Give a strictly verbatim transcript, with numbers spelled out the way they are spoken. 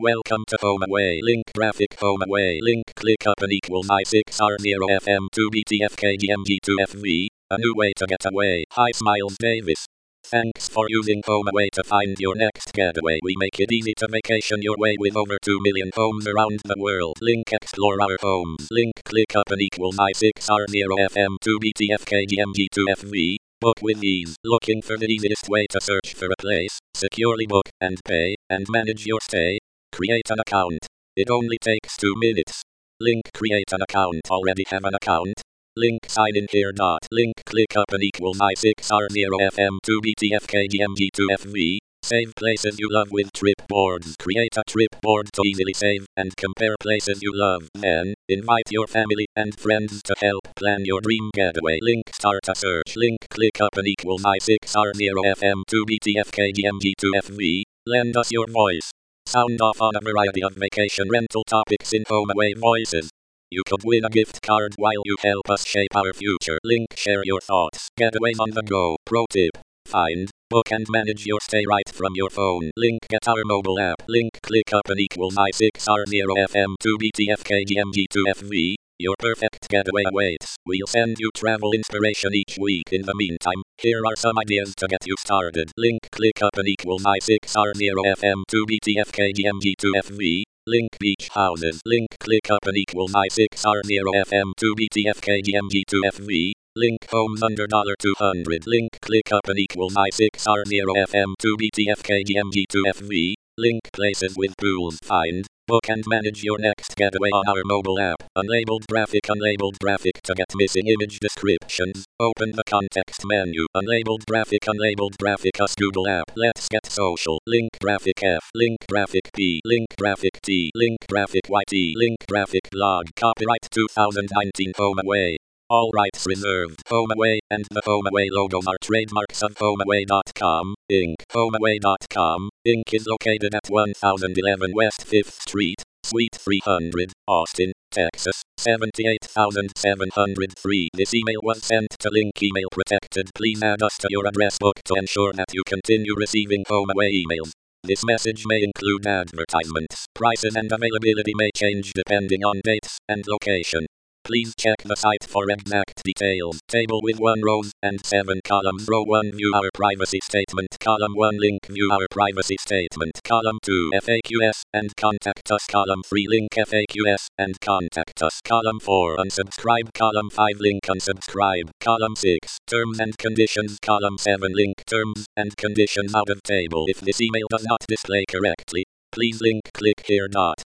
Welcome to HomeAway. Link graphic HomeAway. Link click up and equal I six R zero F M two B T F K G M G two F V. A new way to get away. Hi Smiles Davis. Thanks for using HomeAway to find your next getaway. We make it easy to vacation your way with over two million homes around the world. Link explore our homes. Link click up and equal I six R zero F M two B T F K G M G two F V. Book with ease. Looking for the easiest way to search for a place, securely book and pay, and manage your stay? Create an account. It only takes two minutes. Link create an account. Already have an account? Link sign in here. Dot. Link click up and equal I six R zero F M two B T F K G M G two F V. Save places you love with trip boards. Create a trip board to easily save and compare places you love. Then, invite your family and friends to help plan your dream getaway. Link start a search. Link click up and equal I six R zero F M two B T F K G M G two F V. Lend us your voice. Sound off on a variety of vacation rental topics in HomeAway Voices. You could win a gift card while you help us shape our future. Link share your thoughts. Getaways on the go. Pro tip. Find, book and manage your stay right from your phone. Link get our mobile app. Link click up and equal I six R zero F M two B T F K G M G two F V. Your perfect getaway awaits. We'll send you travel inspiration each week. In the meantime, here are some ideas to get you started. Link click up and equal I six R zero F M two B T F K G M G two F V. Link beach houses. Link click up and equal I six R zero F M two B T F K G M G two F V. Link homes under two hundred. Link click up and equal I six R zero F M two B T F K G M G two F V. Link places with pools. Find, book and manage your next getaway on our mobile app. Unlabeled graphic. Unlabeled graphic to get missing image descriptions. Open the context menu. Unlabeled graphic. Unlabeled graphic. Us Google app. Let's get social. Link graphic F. Link graphic P. Link graphic T. Link graphic Y T. Link graphic blog. Copyright two thousand nineteen HomeAway. All rights reserved. HomeAway and the HomeAway logos are trademarks of HomeAway dot com, Incorporated. HomeAway dot com, Incorporated is located at one thousand eleven West fifth Street, Suite three hundred, Austin, Texas, seventy-eight thousand seven hundred three. This email was sent to Link Email Protected. Please add us to your address book to ensure that you continue receiving HomeAway emails. This message may include advertisements. Prices and availability may change depending on dates and location. Please check the site for exact details. Table with one rows and seven columns. Row one view our privacy statement. Column one link view our privacy statement. Column two F A Qs and contact us. Column three link F A Qs and contact us. Column four unsubscribe. Column five link unsubscribe. Column six terms and conditions. Column seven link terms and conditions out of table. If this email does not display correctly, please link click here. Dot.